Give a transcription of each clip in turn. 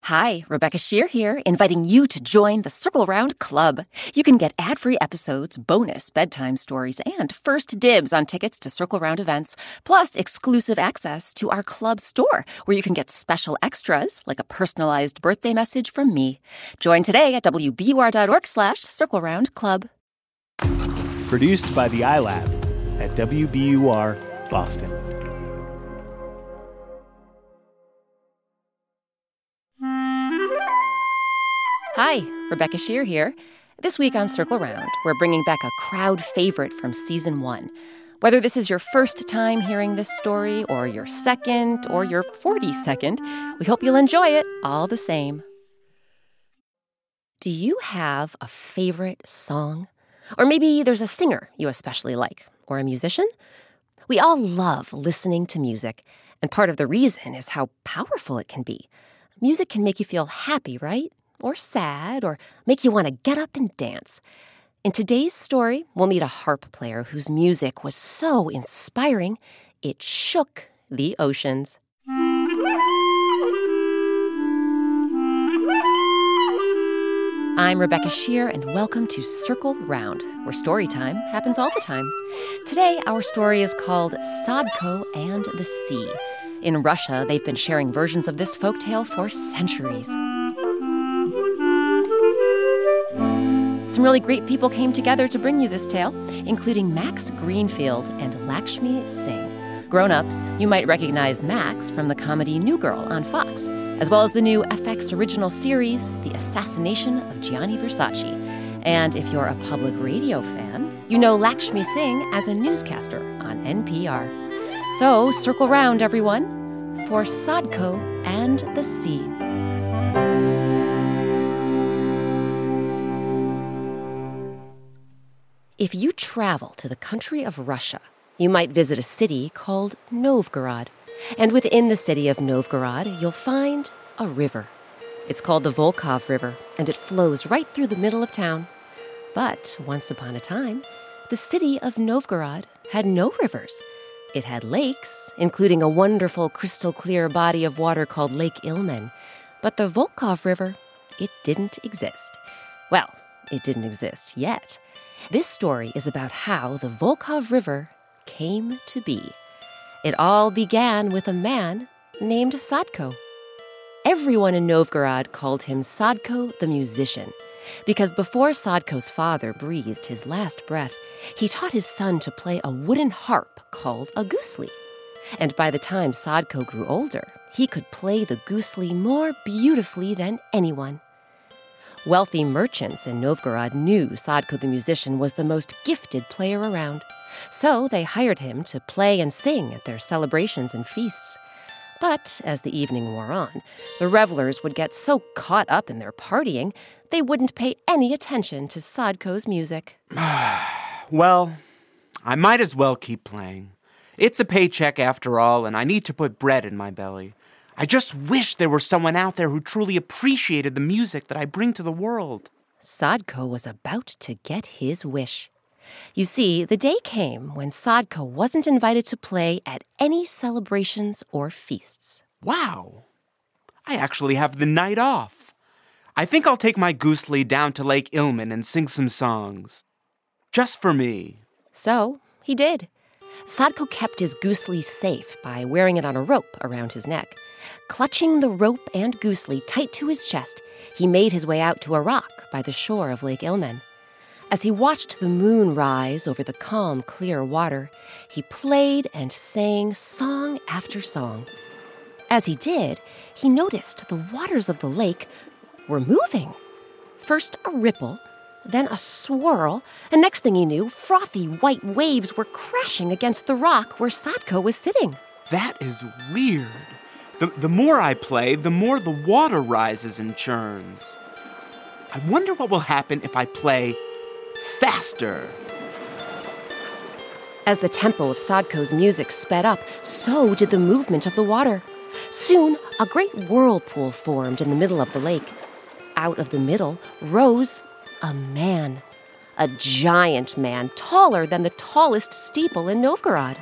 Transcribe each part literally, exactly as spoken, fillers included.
Hi, Rebecca Shear here, inviting you to join the Circle Round Club. You can get ad-free episodes, bonus bedtime stories, and first dibs on tickets to Circle Round events, plus exclusive access to our club store, where you can get special extras, like a personalized birthday message from me. Join today at W B U R dot org slash Circle Round Club. Produced by the iLab at W B U R Boston. Hi, Rebecca Shear here. This week on Circle Round, we're bringing back a crowd favorite from season one. Whether this is your first time hearing this story, or your second, or your forty-second, we hope you'll enjoy it all the same. Do you have a favorite song? Or maybe there's a singer you especially like, or a musician? We all love listening to music, and part of the reason is how powerful it can be. Music can make you feel happy, right? Or sad, or make you want to get up and dance. In today's story, we'll meet a harp player whose music was so inspiring, it shook the oceans. I'm Rebecca Shear, and welcome to Circle Round, where story time happens all the time. Today, our story is called Sadko and the Sea. In Russia, they've been sharing versions of this folktale for centuries. Some really great people came together to bring you this tale, including Max Greenfield and Lakshmi Singh. Grown-ups, you might recognize Max from the comedy New Girl on Fox, as well as the new F X original series, The Assassination of Gianni Versace. And if you're a public radio fan, you know Lakshmi Singh as a newscaster on N P R. So circle round, everyone, for Sadko and the Sea. If you travel to the country of Russia, you might visit a city called Novgorod. And within the city of Novgorod, you'll find a river. It's called the Volkhov River, and it flows right through the middle of town. But once upon a time, the city of Novgorod had no rivers. It had lakes, including a wonderful crystal-clear body of water called Lake Ilmen. But the Volkhov River, it didn't exist. Well, it didn't exist yet. This story is about how the Volkhov River came to be. It all began with a man named Sadko. Everyone in Novgorod called him Sadko the musician, because before Sadko's father breathed his last breath, he taught his son to play a wooden harp called a gusli. And by the time Sadko grew older, he could play the gusli more beautifully than anyone. Wealthy merchants in Novgorod knew Sadko the musician was the most gifted player around, so they hired him to play and sing at their celebrations and feasts. But as the evening wore on, the revelers would get so caught up in their partying, they wouldn't pay any attention to Sadko's music. Well, I might as well keep playing. It's a paycheck after all, and I need to put bread in my belly. I just wish there were someone out there who truly appreciated the music that I bring to the world. Sadko was about to get his wish. You see, the day came when Sadko wasn't invited to play at any celebrations or feasts. Wow! I actually have the night off. I think I'll take my gusli down to Lake Ilmen and sing some songs. Just for me. So, he did. Sadko kept his gusli safe by wearing it on a rope around his neck. Clutching the rope and gusli tight to his chest, he made his way out to a rock by the shore of Lake Ilmen. As he watched the moon rise over the calm, clear water, he played and sang song after song. As he did, he noticed the waters of the lake were moving. First a ripple, then a swirl, and next thing he knew, frothy white waves were crashing against the rock where Sadko was sitting. That is weird. The, the more I play, the more the water rises and churns. I wonder what will happen if I play faster. As the tempo of Sadko's music sped up, so did the movement of the water. Soon, a great whirlpool formed in the middle of the lake. Out of the middle rose a man. A giant man, taller than the tallest steeple in Novgorod.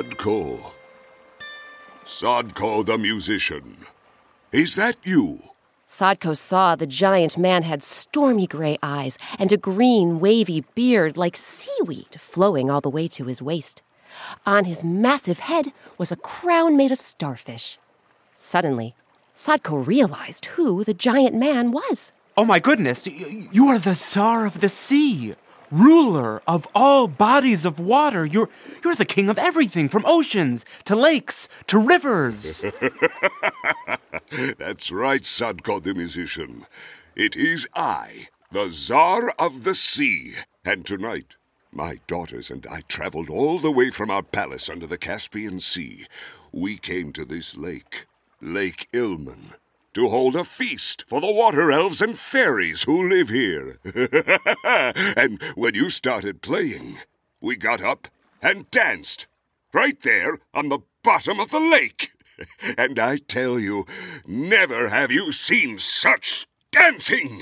Sadko. Sadko the musician. Is that you? Sadko saw the giant man had stormy gray eyes and a green, wavy beard like seaweed flowing all the way to his waist. On his massive head was a crown made of starfish. Suddenly, Sadko realized who the giant man was. Oh my goodness, you are the Tsar of the sea, ruler of all bodies of water. You're, you're the king of everything, from oceans to lakes to rivers. That's right, Sadko the musician. It is I, the Tsar of the sea. And tonight, my daughters and I traveled all the way from our palace under the Caspian Sea. We came to this lake, Lake Ilmen, to hold a feast for the water elves and fairies who live here. And when you started playing, we got up and danced, right there on the bottom of the lake. And I tell you, never have you seen such dancing!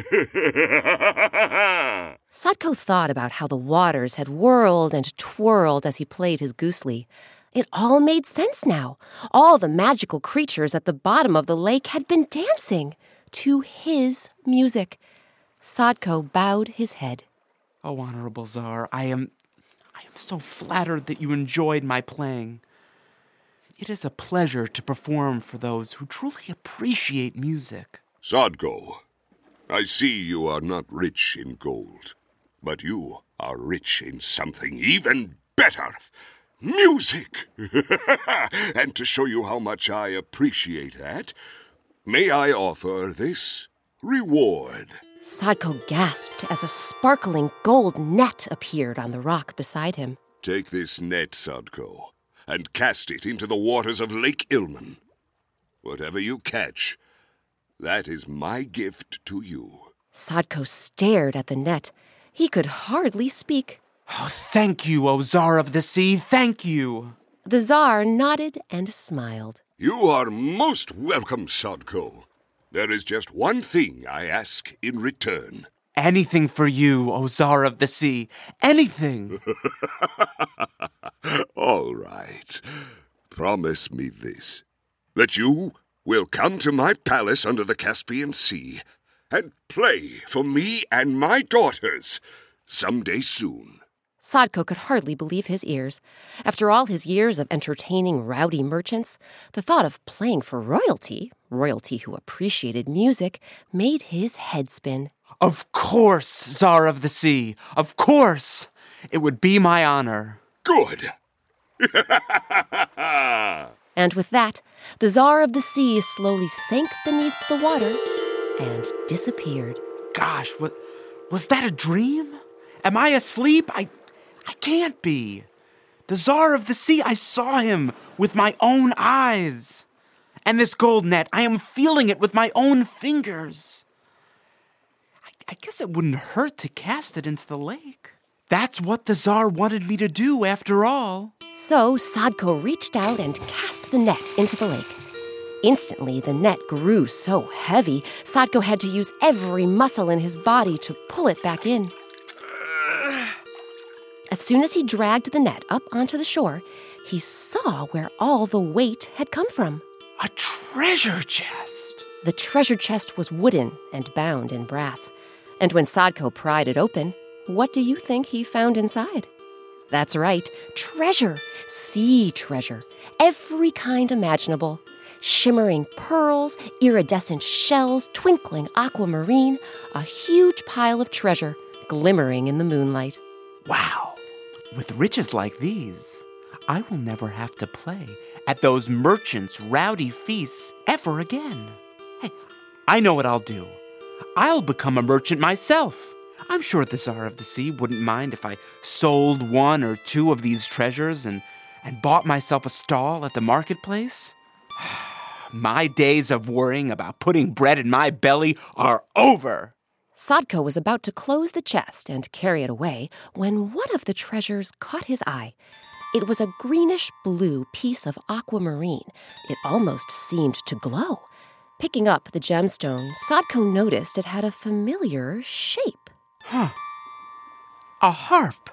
Sadko thought about how the waters had whirled and twirled as he played his goosely. It all made sense now. All the magical creatures at the bottom of the lake had been dancing to his music. Sadko bowed his head. Oh, Honorable Tsar, I am, I am so flattered that you enjoyed my playing. It is a pleasure to perform for those who truly appreciate music. Sadko, I see you are not rich in gold, but you are rich in something even better. Music! And to show you how much I appreciate that, may I offer this reward? Sadko gasped as a sparkling gold net appeared on the rock beside him. Take this net, Sadko, and cast it into the waters of Lake Ilmen. Whatever you catch, that is my gift to you. Sadko stared at the net. He could hardly speak. Oh, thank you, O Tsar of the sea, thank you. The Tsar nodded and smiled. You are most welcome, Sadko. There is just one thing I ask in return. Anything for you, O Tsar of the sea, anything. All right. Promise me this, that you will come to my palace under the Caspian Sea and play for me and my daughters someday soon. Sadko could hardly believe his ears. After all his years of entertaining rowdy merchants, the thought of playing for royalty, royalty who appreciated music, made his head spin. Of course, Tsar of the sea, of course. It would be my honor. Good. And with that, the Tsar of the sea slowly sank beneath the water and disappeared. Gosh, what, was that a dream? Am I asleep? I... I can't be. The Tsar of the sea, I saw him with my own eyes. And this gold net, I am feeling it with my own fingers. I, I guess it wouldn't hurt to cast it into the lake. That's what the Tsar wanted me to do, after all. So Sadko reached out and cast the net into the lake. Instantly, the net grew so heavy, Sadko had to use every muscle in his body to pull it back in. As soon as he dragged the net up onto the shore, he saw where all the weight had come from. A treasure chest! The treasure chest was wooden and bound in brass. And when Sadko pried it open, what do you think he found inside? That's right, treasure, sea treasure, every kind imaginable. Shimmering pearls, iridescent shells, twinkling aquamarine, a huge pile of treasure glimmering in the moonlight. Wow! With riches like these, I will never have to play at those merchants' rowdy feasts ever again. Hey, I know what I'll do. I'll become a merchant myself. I'm sure the Tsar of the Sea wouldn't mind if I sold one or two of these treasures and, and bought myself a stall at the marketplace. My days of worrying about putting bread in my belly are over. Sadko was about to close the chest and carry it away when one of the treasures caught his eye. It was a greenish-blue piece of aquamarine. It almost seemed to glow. Picking up the gemstone, Sadko noticed it had a familiar shape. Huh. A harp.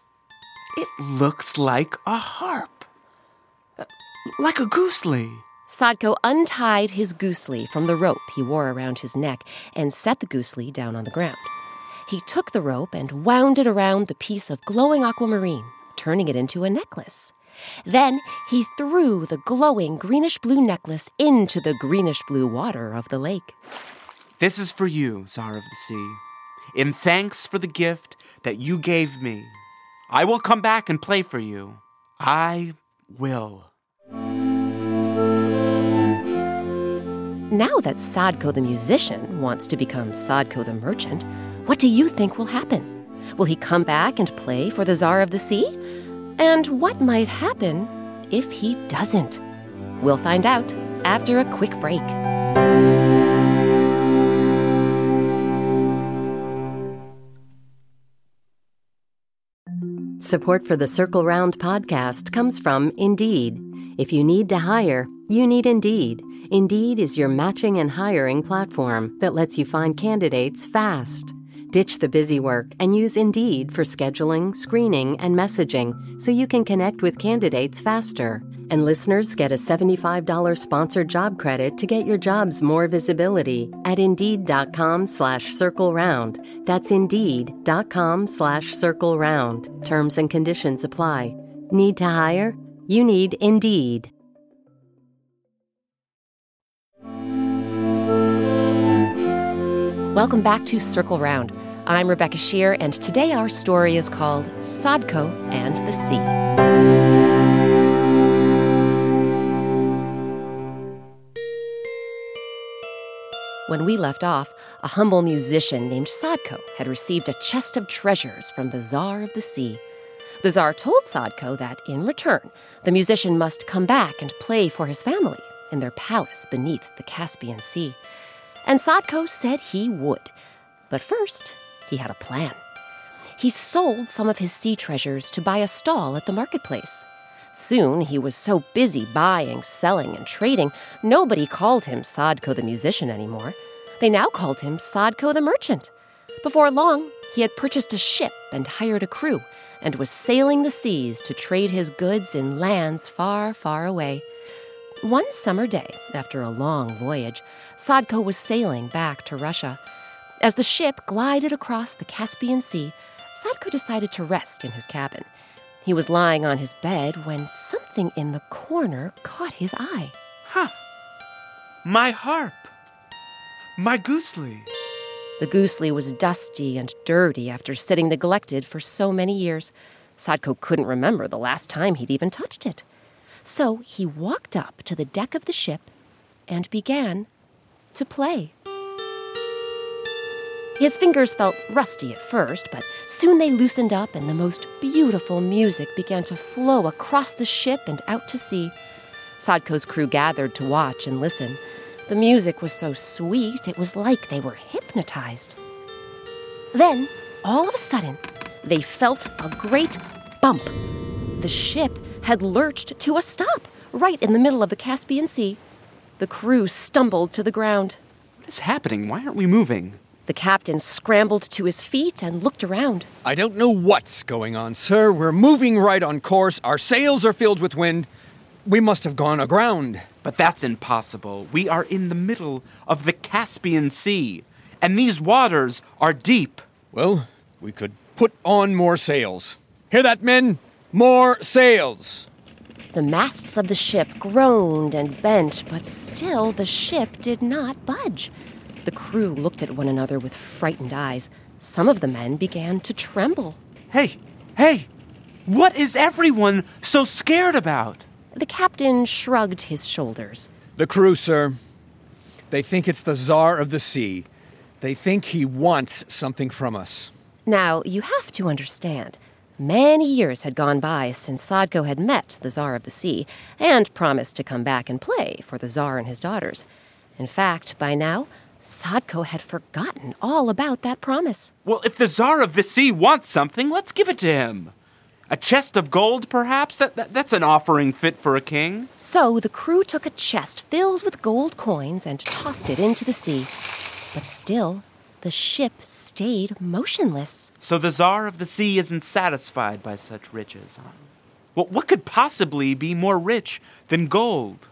It looks like a harp. Uh, like a goosely. Sadko untied his goosely from the rope he wore around his neck and set the goosely down on the ground. He took the rope and wound it around the piece of glowing aquamarine, turning it into a necklace. Then he threw the glowing greenish-blue necklace into the greenish-blue water of the lake. This is for you, Tsar of the Sea. In thanks for the gift that you gave me, I will come back and play for you. I will. Now that Sadko the musician wants to become Sadko the merchant, what do you think will happen? Will he come back and play for the Tsar of the Sea? And what might happen if he doesn't? We'll find out after a quick break. Support for the Circle Round podcast comes from Indeed. If you need to hire, you need Indeed. Indeed is your matching and hiring platform that lets you find candidates fast. Ditch the busy work and use Indeed for scheduling, screening, and messaging so you can connect with candidates faster. And listeners get a seventy-five dollars sponsored job credit to get your jobs more visibility at Indeed.com slash Circle Round. That's Indeed.com slash Circle Round. Terms and conditions apply. Need to hire? You need Indeed. Welcome back to Circle Round. I'm Rebecca Shear, and today our story is called Sadko and the Sea. When we left off, a humble musician named Sadko had received a chest of treasures from the Tsar of the Sea. The Tsar told Sadko that, in return, the musician must come back and play for his family in their palace beneath the Caspian Sea. And Sadko said he would. But first, he had a plan. He sold some of his sea treasures to buy a stall at the marketplace. Soon, he was so busy buying, selling, and trading, nobody called him Sadko the musician anymore. They now called him Sadko the merchant. Before long, he had purchased a ship and hired a crew, and was sailing the seas to trade his goods in lands far, far away. One summer day, after a long voyage, Sadko was sailing back to Russia. As the ship glided across the Caspian Sea, Sadko decided to rest in his cabin. He was lying on his bed when something in the corner caught his eye. Huh. My harp. My goosely. The goosely was dusty and dirty after sitting neglected for so many years. Sadko couldn't remember the last time he'd even touched it. So he walked up to the deck of the ship and began to play. His fingers felt rusty at first, but soon they loosened up and the most beautiful music began to flow across the ship and out to sea. Sadko's crew gathered to watch and listen. The music was so sweet, it was like they were hypnotized. Then, all of a sudden, they felt a great bump. The ship had lurched to a stop right in the middle of the Caspian Sea. The crew stumbled to the ground. What is happening? Why aren't we moving? The captain scrambled to his feet and looked around. I don't know what's going on, sir. We're moving right on course. Our sails are filled with wind. We must have gone aground. But that's impossible. We are in the middle of the Caspian Sea, and these waters are deep. Well, we could put on more sails. Hear that, men? More sails! The masts of the ship groaned and bent, but still the ship did not budge. The crew looked at one another with frightened eyes. Some of the men began to tremble. Hey, hey! What is everyone so scared about? The captain shrugged his shoulders. The crew, sir. They think it's the Tsar of the Sea. They think he wants something from us. Now, you have to understand. Many years had gone by since Sadko had met the Tsar of the Sea and promised to come back and play for the Tsar and his daughters. In fact, by now, Sadko had forgotten all about that promise. Well, if the Tsar of the Sea wants something, let's give it to him. A chest of gold, perhaps? That, that That's an offering fit for a king. So the crew took a chest filled with gold coins and tossed it into the sea. But still, the ship stayed motionless. So the Tsar of the Sea isn't satisfied by such riches, huh? Well, what could possibly be more rich than gold?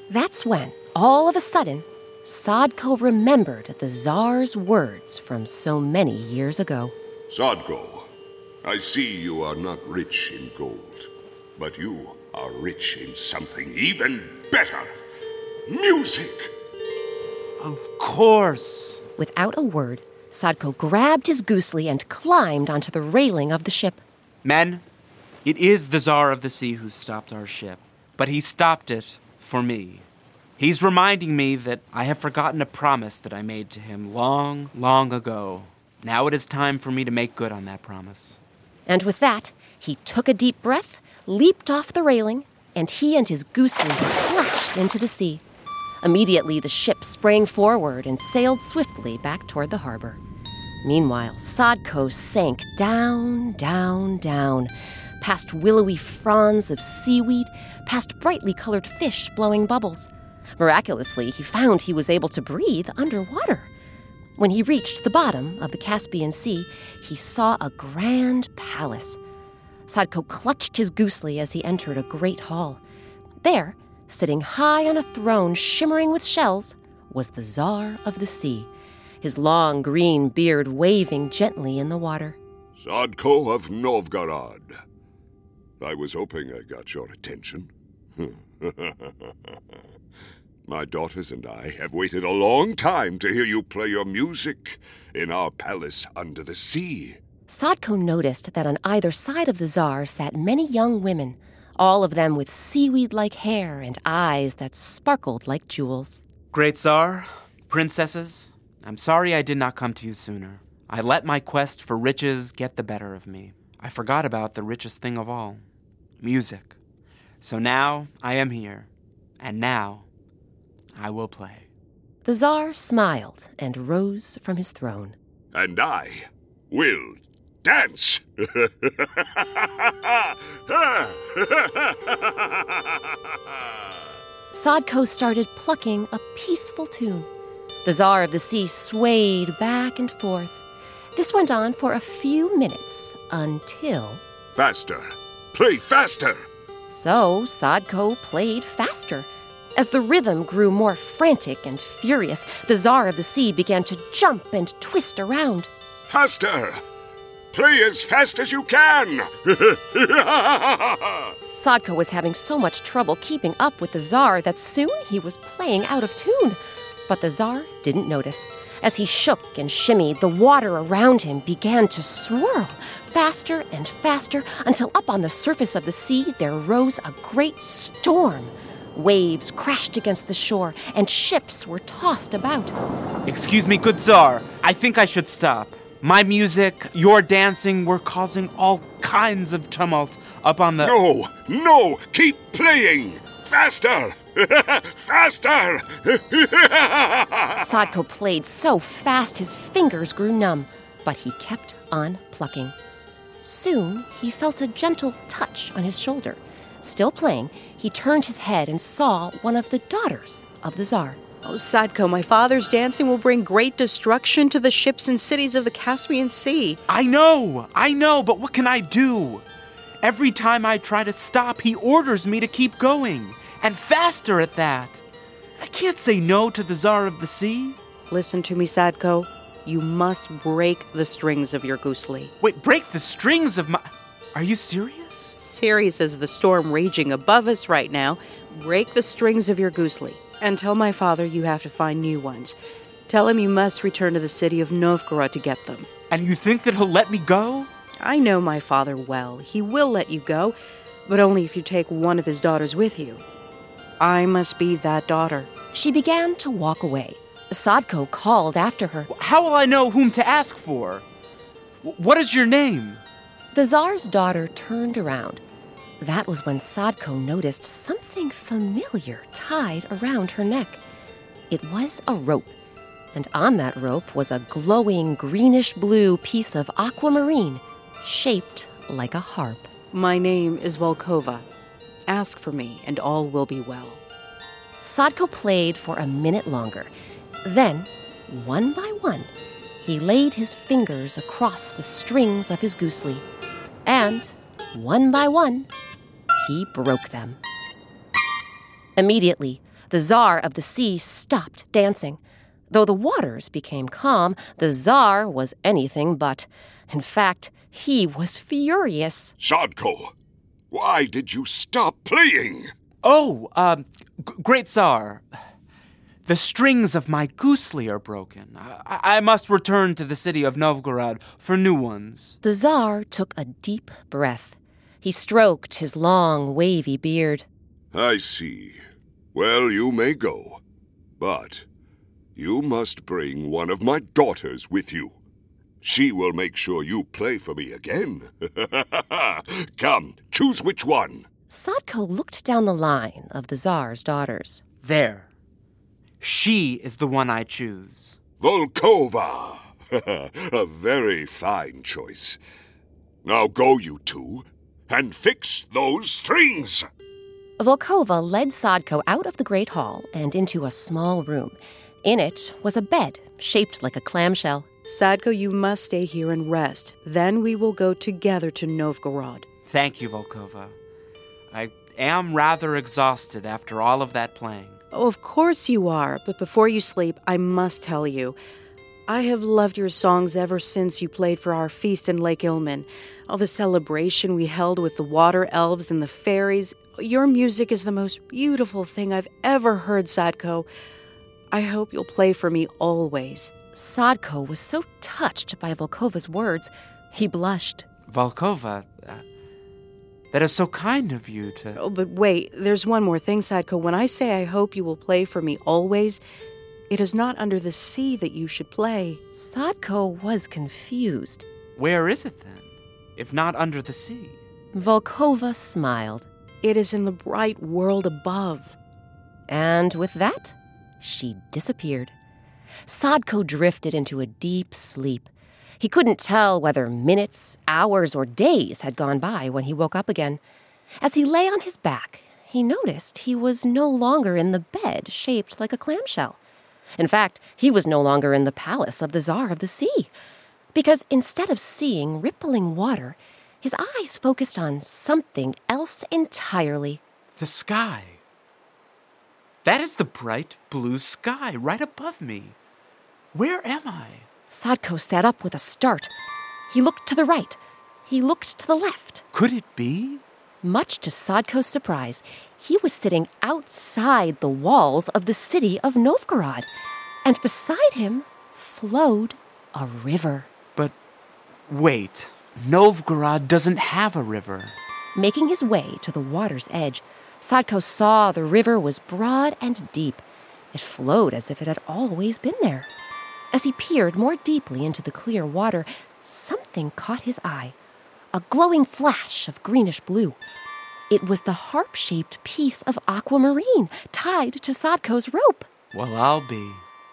That's when, all of a sudden, Sadko remembered the Tsar's words from so many years ago. Sadko, I see you are not rich in gold, but you are rich in something even better. Music! Of course. Without a word, Sadko grabbed his goosely and climbed onto the railing of the ship. Men, it is the Tsar of the Sea who stopped our ship, but he stopped it for me. He's reminding me that I have forgotten a promise that I made to him long, long ago. Now it is time for me to make good on that promise. And with that, he took a deep breath, leaped off the railing, and he and his goosely splashed into the sea. Immediately, the ship sprang forward and sailed swiftly back toward the harbor. Meanwhile, Sadko sank down, down, down, past willowy fronds of seaweed, past brightly colored fish blowing bubbles. Miraculously, he found he was able to breathe underwater. When he reached the bottom of the Caspian Sea, he saw a grand palace. Sadko clutched his goosely as he entered a great hall. There, sitting high on a throne shimmering with shells, was the Tsar of the Sea, his long green beard waving gently in the water. Sadko of Novgorod. I was hoping I got your attention. My daughters and I have waited a long time to hear you play your music in our palace under the sea. Sadko noticed that on either side of the Tsar sat many young women, all of them with seaweed-like hair and eyes that sparkled like jewels. Great Tsar, princesses, I'm sorry I did not come to you sooner. I let my quest for riches get the better of me. I forgot about the richest thing of all, music. So now I am here, and now I will play. The Tsar smiled and rose from his throne. And I will dance. Sadko started plucking a peaceful tune. The Tsar of the Sea swayed back and forth. This went on for a few minutes until... Faster! Play faster! So Sadko played faster. As the rhythm grew more frantic and furious, the Tsar of the Sea began to jump and twist around. Faster! Play as fast as you can! Sadko was having so much trouble keeping up with the Tsar that soon he was playing out of tune. But the Tsar didn't notice. As he shook and shimmied, the water around him began to swirl, faster and faster, until up on the surface of the sea there rose a great storm. Waves crashed against the shore, and ships were tossed about. Excuse me, good Tsar. I think I should stop. My music, your dancing were causing all kinds of tumult up on the... No! No! Keep playing! Faster! Faster! Sadko played so fast his fingers grew numb, but he kept on plucking. Soon, he felt a gentle touch on his shoulder. Still playing, he turned his head and saw one of the daughters of the Tsar. Oh, Sadko, my father's dancing will bring great destruction to the ships and cities of the Caspian Sea. I know, I know, but what can I do? Every time I try to stop, he orders me to keep going, and faster at that. I can't say no to the Tsar of the Sea. Listen to me, Sadko. You must break the strings of your goosely. Wait, break the strings of my... Are you serious? Serious as the storm raging above us right now. Break the strings of your goosely. And tell my father you have to find new ones. Tell him you must return to the city of Novgorod to get them. And you think that he'll let me go? I know my father well. He will let you go, but only if you take one of his daughters with you. I must be that daughter. She began to walk away. Sadko called after her. How will I know whom to ask for? What is your name? The Tsar's daughter turned around. That was when Sadko noticed something familiar tied around her neck. It was a rope, and on that rope was a glowing greenish-blue piece of aquamarine shaped like a harp. My name is Volkova. Ask for me, and all will be well. Sadko played for a minute longer. Then, one by one, he laid his fingers across the strings of his goosely, and, one by one, he broke them. Immediately, The Tsar of the Sea stopped dancing. Though the waters became calm, the Tsar was anything but. In fact, he was furious. Sadko, why did you stop playing? Oh, um, g- great Tsar. The strings of my gusli are broken. I-, I must return to the city of Novgorod for new ones. The Tsar took a deep breath. He stroked his long, wavy beard. I see. Well, you may go. But you must bring one of my daughters with you. She will make sure you play for me again. Come, choose which one. Sadko looked down the line of the Tsar's daughters. There. She is the one I choose. Volkova. A very fine choice. Now go, you two, and fix those strings. Volkova led Sadko out of the great hall and into a small room. In it was a bed shaped like a clamshell. Sadko, you must stay here and rest. Then we will go together to Novgorod. Thank you, Volkova. I am rather exhausted after all of that playing. Oh, of course you are. But before you sleep, I must tell you, I have loved your songs ever since you played for our feast in Lake Ilmen. All the celebration we held with the water elves and the fairies. Your music is the most beautiful thing I've ever heard, Sadko. I hope you'll play for me always. Sadko was so touched by Volkova's words, he blushed. Volkova, uh, that is so kind of you to... Oh, but wait, there's one more thing, Sadko. When I say I hope you will play for me always, it is not under the sea that you should play. Sadko was confused. Where is it then, if not under the sea? Volkova smiled. It is in the bright world above. And with that, she disappeared. Sadko drifted into a deep sleep. He couldn't tell whether minutes, hours, or days had gone by when he woke up again. As he lay on his back, he noticed he was no longer in the bed shaped like a clamshell. In fact, he was no longer in the palace of the Tsar of the Sea, because instead of seeing rippling water, his eyes focused on something else entirely. The sky. That is the bright blue sky right above me. Where am I? Sadko sat up with a start. He looked to the right. He looked to the left. Could it be? Much to Sadko's surprise, he was sitting outside the walls of the city of Novgorod, and beside him flowed a river. But wait, Novgorod doesn't have a river. Making his way to the water's edge, Sadko saw the river was broad and deep. It flowed as if it had always been there. As he peered more deeply into the clear water, something caught his eye. A glowing flash of greenish blue. It was the harp-shaped piece of aquamarine tied to Sadko's rope. Well, I'll be...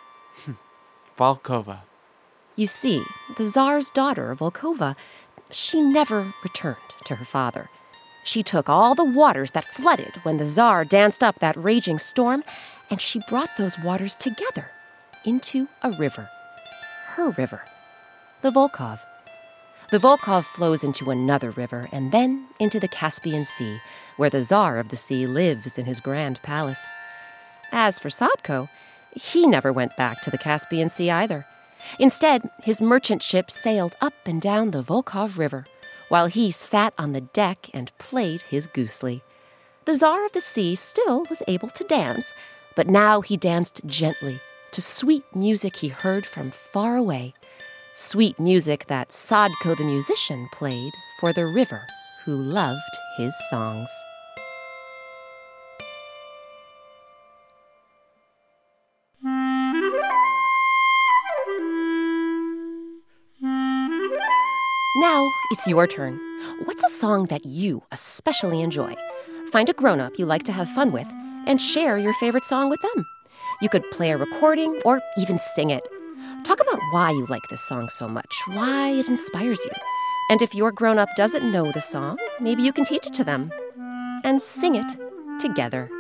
Volkova. You see, the Tsar's daughter, Volkova, she never returned to her father. She took all the waters that flooded when the Tsar danced up that raging storm, and she brought those waters together into a river. Her river. The Volkhov. The Volkhov flows into another river and then into the Caspian Sea, where the Tsar of the Sea lives in his grand palace. As for Sadko, he never went back to the Caspian Sea either. Instead, his merchant ship sailed up and down the Volkhov River, while he sat on the deck and played his gusli. The Tsar of the Sea still was able to dance, but now he danced gently to sweet music he heard from far away. Sweet music that Sadko the musician played for the river who loved his songs. Now it's your turn. What's a song that you especially enjoy? Find a grown-up you like to have fun with and share your favorite song with them. You could play a recording or even sing it. Talk about why you like this song so much, why it inspires you. And if your grown-up doesn't know the song, maybe you can teach it to them. And sing it together.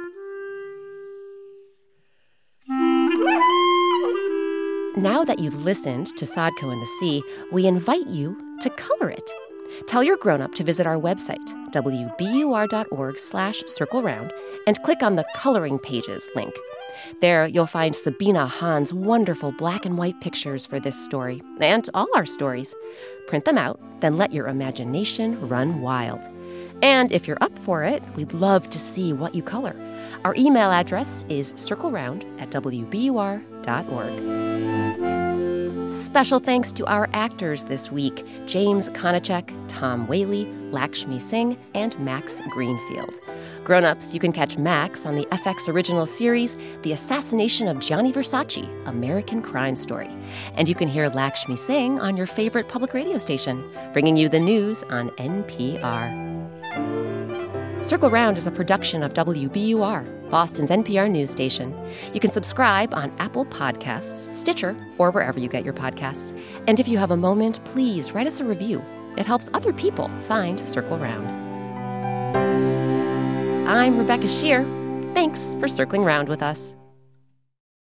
Now that you've listened to Sadko and the Sea, we invite you to color it. Tell your grown-up to visit our website, wbur.org slash circle round and click on the Coloring Pages link. There, you'll find Sabina Hahn's wonderful black and white pictures for this story, and all our stories. Print them out, then let your imagination run wild. And if you're up for it, we'd love to see what you color. Our email address is circleround at wbur dot org. Special thanks to our actors this week, James Konachek, Tom Whaley, Lakshmi Singh, and Max Greenfield. Grown-ups, you can catch Max on the F X original series, The Assassination of Gianni Versace, American Crime Story. And you can hear Lakshmi Singh on your favorite public radio station, bringing you the news on N P R. Circle Round is a production of W B U R, Boston's N P R news station. You can subscribe on Apple Podcasts, Stitcher, or wherever you get your podcasts. And if you have a moment, please write us a review. It helps other people find Circle Round. I'm Rebecca Shear. Thanks for circling round with us.